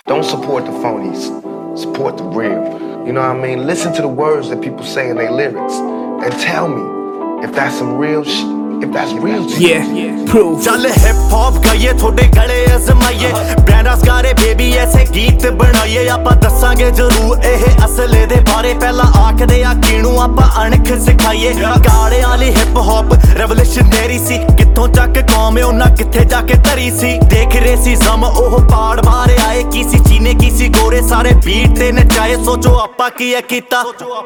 Don't support the phonies. Support the real. You know what I mean? Listen to the words that people say in their lyrics and tell me if that's some real shit. If that's real to you. Yeah, proof. चल hip hop गाइए थोड़े गले अजमाइए ब्रांडास गारे baby ऐसे गीत बनाइए आपां दसांगे जरूर ਇਹ ਅਸਲੇ ਦੇ ਬਾਰੇ ਪਹਿਲਾਂ ਆਖਦੇ ਆ ਕਿਣੂ ਆਪਾਂ ਅਣਖ ਸਿਖਾਈਏ ਗਾੜੇ ਵਾਲੀ ਹਿਪ ਹੌਪ ਰੈਵੋਲੂਸ਼ਨਰੀ ਸੀ ਕਿੱਥੋਂ ਚੱਕ ਕੌਮ ਉਹਨਾਂ ਕਿੱਥੇ ਜਾ ਕੇ ਧਰੀ ਸੀ ਦੇਖ ਰਹੇ ਸੀ ਜ਼ਮ ਉਹ ਪਾੜ ਮਾਰੇ ਆਏ ਕੀ ਸੀ ਚੀਨੇ ਕੀ ਸੀ ਗੋਰੇ ਸਾਰੇ ਬੀਟ ਤੇ ਨਚਾਏ ਸੋਚੋ ਆਪਾਂ ਕੀ ਹੈ ਕੀਤਾ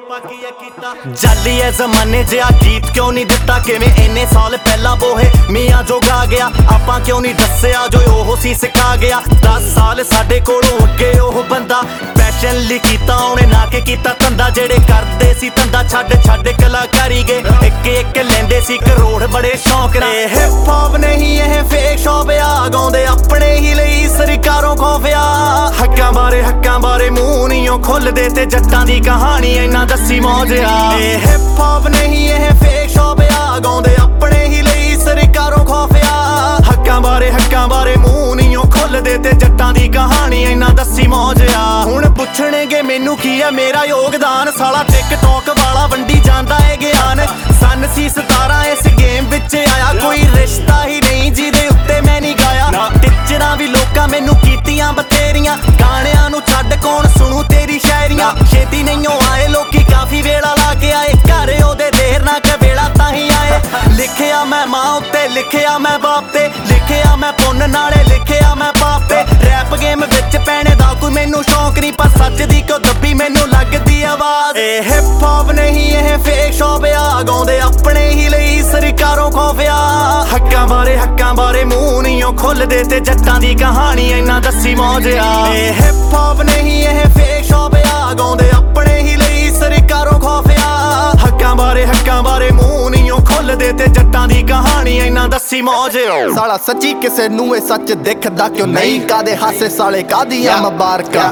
ਜਾਲੀ ਐ ਜ਼ਮਾਨੇ ਜਿਹਾ ਗੀਤ ਕਿਉਂ ਨਹੀਂ ਦਿੱਤਾ ਕਿਵੇਂ ਇੰਨੇ ਸਾਲ ਪਹਿਲਾਂ ਬੋਹੇ ਮੀਆਂ ਜੋ ਗਾ ਗਿਆ ਆਪਾਂ ਕਿਉਂ ਨਹੀਂ ਦੱਸਿਆ ਜੋ ਉਹ ਸੀ ਸਿਖਾ ਗਿਆ 10 ਸਾਲ ਸਾਡੇ ਕੋਲੋਂ ਅੱਗੇ ਉਹ ਬੰਦਾ ਪੈਸ਼ਨ ਲਈ ਕੀਤਾ ਉਹਨੇ ਨਾ ਕਿ ਕੀਤਾ ਧੰਦਾ ਜਿਹੜੇ ਕਰਦੇ ਸੀ ਧੰਦਾ ਛੱਡ ਕਲਾਕਾਰੀ ਗਏ ਇੱਕ ਲੈਂਦੇ ਸੀ ਕਰੋੜ ਬੜੇ ਸ਼ੌਂਕ ਨਾਲ ਇਹ ਹਿਪ ਹੌਪ ਨਹੀਂ ਇਹ ਫੇਕ ਸ਼ੌਪ ਆ ਗਾਉਂਦੇ ਆਪਣੇ ਹੀ ਲਈ ਸਰਕਾਰੋਂ ਖੋਫਿਆ ਹੱਕਾਂ ਬਾਰੇ ਮੂੰਹ ਨਹੀਂ ਖੁੱਲਦੇ ਤੇ ਜੱਟਾਂ ਦੀ ਕਹਾਣੀ ਇੰਨਾ ਦੱਸੀ ਮੌਜ ਆ ਇਹ ਹਿਪ ਹੌਪ ਨਹੀਂ ਇਹ ਫੇਕ ਸ਼ੌਪ ਆ ਗਾਉਂਦੇ ਆਪਣੇ ਹੀ ਲਈ ਸਰਕਾਰੋਂ ਖੋਫਿਆ ਹੱਕਾਂ ਬਾਰੇ ਮੂੰਹ ਨਹੀਂ ਖੁੱਲਦੇ ਤੇ ਜੱਟਾਂ ਦੀ ਕਹਾਣੀ ਇੰਨਾ ਦੱਸੀ ਮੌਜ ਆ ਹੁਣ ਪੁੱਛਣਗੇ ਮੈਨੂੰ ਕੀ ਆ ਮੇਰਾ ਯੋਗਦਾਨ ਸਾਲਾ ਟਿਕਟੌਕ ਵਾਲਾ ਵੰਡੀ ਜਾਂਦਾ ਏ ਗਿਆਨ ਸਨ ਸੀ 17 ਇਸ ਗੇਮ ਵਿੱਚ ਆਇਆ ਕੋਈ ਰਿਸ਼ਤਾ ਹੀ ਨਹੀਂ ਜਿਹਦੇ ਉੱਤੇ ਮੈਂ ਨਹੀਂ ਗਾਇਆ ਟੀਚਰਾਂ ਵੀ ਲੋਕਾਂ ਮੈਨੂੰ ਕੀਤੀਆਂ ਬਤੇਰੀਆਂ ਗਾਣਿਆਂ ਨੂੰ ਛੱਡ ਕੌਣ ਸੁਣੂ ਤੇਰੀ ਸ਼ਾਇਰੀਆਂ ਛੇਤੀ ਨਹੀਂ ਆਏ ਲੋਕੀ ਕਾਫੀ ਵੇਲਾ ਲਾ ਕੇ ਆਏ ਘਰ ਉਹਦੇ ਦੇਰ ਨਾ ਕਵੇਲਾ ਤਾਂ ਹੀ ਆਏ ਲਿਖਿਆ ਮੈਂ ਮਾਂ ਉੱਤੇ ਲਿਖਿਆ ਮੈਂ ਬਾਪ ਤੇ ਲਿਖਿਆ ਮੈਂ ਪੁੰਨ ਨਾਲੇ ਲਿਖਿਆ ਮੈਂ ਪਾਪ ਤੇ ਰੈਪ ਗੇਮ ਵਿੱਚ ਪੈਣੇ ਦਾ ਕੋਈ ਮੈਨੂੰ ਸ਼ੌਂਕ ਨਹੀਂ ਪਰ ਸੱਚ ਦੀ ਕਿਉਂ ਦੱਬੀ ਮੈਨੂੰ ਲੱਗਦੀ ਆਵਾਜ਼ ਇਹ ਹਿਪ ਹੌਪ ਨਹੀਂ ਇਹ ਫੇਕ ਸ਼ੌਪ ਆ ਗਾਉਂਦੇ ਆਪਣੇ ਹੀ ਲਈ ਸਰਕਾਰੋਂ ਖੋਫਿਆ ਹੱਕਾਂ ਬਾਰੇ ਮੂੰਹ ਨਹੀਂ ਖੁੱਲਦੇ ਤੇ ਜੱਟਾਂ ਦੀ ਕਹਾਣੀ ਇੰਨਾ ਦੱਸੀ ਮੌਜ ਆ ਇਹ ਹਿਪ ਹੌਪ ਨਹੀਂ ਇਹ ਫੇਕ ਸ਼ੌਪ ਆ ਗਾਉਂਦੇ ਆਪਣੇ ਹੀ ਲਈ ਸਰਕਾਰੋਂ ਖੋਫਿਆ ਹੱਕਾਂ ਬਾਰੇ ਮੂੰਹ ਨਹੀਂ ਖੁੱਲਦੇ ਤੇ ਜੱਟਾਂ ਦੀ ਕਹਾਣੀ ਇੰਨਾ ਦੱਸੀ ਮੌਜ ਸਾਲਾ ਸੱਚੀ ਕਿਸੇ ਨੂੰ ਇਹ ਸੱਚ ਦਿਖਦਾ ਕਿਉਂ ਨਹੀਂ ਕਾਦੇ ਹਾਸੇ ਸਾਲੇ ਕਾਦੀਆਂ ਮੁਬਾਰਕਾਂ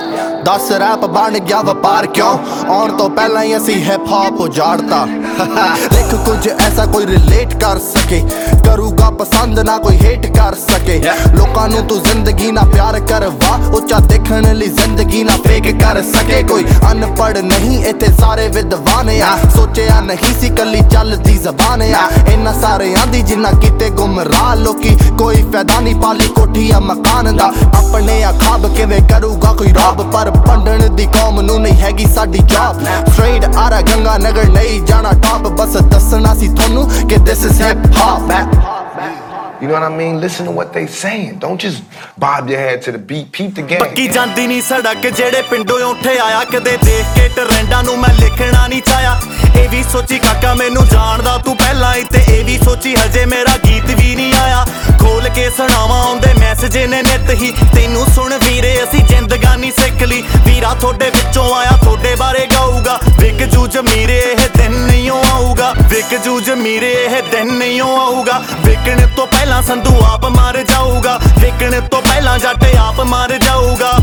10 ਰੈਪ ਬਣ ਗਿਆ ਵਪਾਰ ਕਿਉਂ ਆਉਣ ਤੋਂ ਪਹਿਲਾਂ ਹੀ ਅਸੀਂ ਹਿਪ ਹੌਪ ਉਜਾੜਤਾ ਲਿਖ ਕੁਝ ਐਸਾ ਕੋਈ ਰਿਲੇਟ ਕਰ ਸਕੇ ਕਰੂਗਾ ਪਸੰਦ ਨਾ ਕੋਈ ਹੇਟ ਕਰ ਸਕੇ ਲੋਕਾਂ ਨੂੰ ਤੂੰ ਜ਼ਿੰਦਗੀ ਨਾਲ ਪਿਆਰ ਕਰਵਾ ਉੱਚਾ ਦੇਖਣ ਲਈ ਜ਼ਿੰਦਗੀ ਨਾਲ ਫੇਕ ਕਰ ਸਕੇ ਕੋਈ ਅਨਪੜ੍ਹ ਨਹੀਂ ਇੱਥੇ ਸਾਰੇ ਵਿਦਵਾਨ ਆ ਸੋਚਿਆ ਨਹੀਂ ਸੀ ਕੱਲੀ ਚੱਲਦੀ ਜ਼ਬਾਨ ਆ ਇਹਨਾਂ ਸਾਰਿਆਂ ਦੀ ਜਿੰਨਾ ਕਿਤੇ ਗੁੰਮਰਾਹ ਲੋਕੀ ਕੋਈ ਫਾਇਦਾ ਨਹੀਂ ਪਾਲੀ ਕੋਠੀ ਆ ਮਕਾਨ ਦਾ ਆਪਣੇ ਆ ਖਾਬ ਕਿਵੇਂ ਕਰੂਗਾ ਕੋਈ ਰੱਬ ਪਰ ਪੰਡਣ ਦੀ ਕੌਮ ਨੂੰ ਨਹੀਂ ਹੈਗੀ ਸਾਡੀ ਜੌਬ ਸਟ੍ਰੇਟ ਆਰਾ ਗੰਗਾ ਨਗਰ ਨਹੀਂ ਜਾਣਾ ਟੌਪ ਬਸ ਦੱਸਣਾ ਸੀ ਤੁਹਾਨੂੰ ਕਿ this is hip hop You know what I mean? Listen to what they saying. Don't just bob your head to the beat. Peep the game. ਪੱਕੀ ਜਾਂਦੀ ਨਹੀਂ ਸੜਕ ਜਿਹੜੇ ਪਿੰਡੋਂ ਉੱਠੇ ਆਇਆ ਕਦੇ ਦੇਖ ਕੇ ਟਰੈਂਡਾਂ ਨੂੰ ਮੈਂ ਲਿਖਣਾ ਨਹੀਂ ਚਾਹਿਆ ਇਹ ਵੀ ਸੋਚੀ ਕਾਕਾ ਮੈਨੂੰ ਜਾਣਦਾ ਤੂੰ ਪਹਿਲਾਂ ਹੀ ਤੇ ਇਹ ਵੀ ਸੋਚੀ ਹਜੇ ਮੇਰਾ ਗੀਤ ਵੀ ਨਹੀਂ ਆਇਆ ਖੋਲ ਕੇ ਸੁਣਾਵਾਂ ਆਉਂਦੇ ਮੈਸੇਜ ਨੇ ਨਿੱਤ ਹੀ ਤੈਨੂੰ ਸੁਣ ਵੀਰੇ ਅਸੀਂ ਜ਼ਿੰਦਗਾਨੀ ਸਿੱਖ ਲਈ ਵੀਰਾ ਤੁਹਾਡੇ ਵਿੱਚੋਂ ਆਇਆ ਤੁਹਾਡੇ ਬਾਰੇ ਗਾਊਗਾ ਵਿਕ ਜੂ ਜਮੀਰੇ ਇਹ ਦਿਨ ਨਹੀਂ ਆਊਗਾ ਵਿਕ ਜੂ ਜਮੀਰੇ ਇਹ ਦਿਨ ਨਹੀਂ ਆਊਗਾ ਵਿਕਣ ਤੋਂ ਪਹਿਲਾਂ ਸੰਧੂ ਆਪ ਮਰ ਜਾਊਗਾ ਵਿਕਣ ਤੋਂ ਪਹਿਲਾਂ ਜੱਟ ਆਪ ਮਰ ਜਾਊਗਾ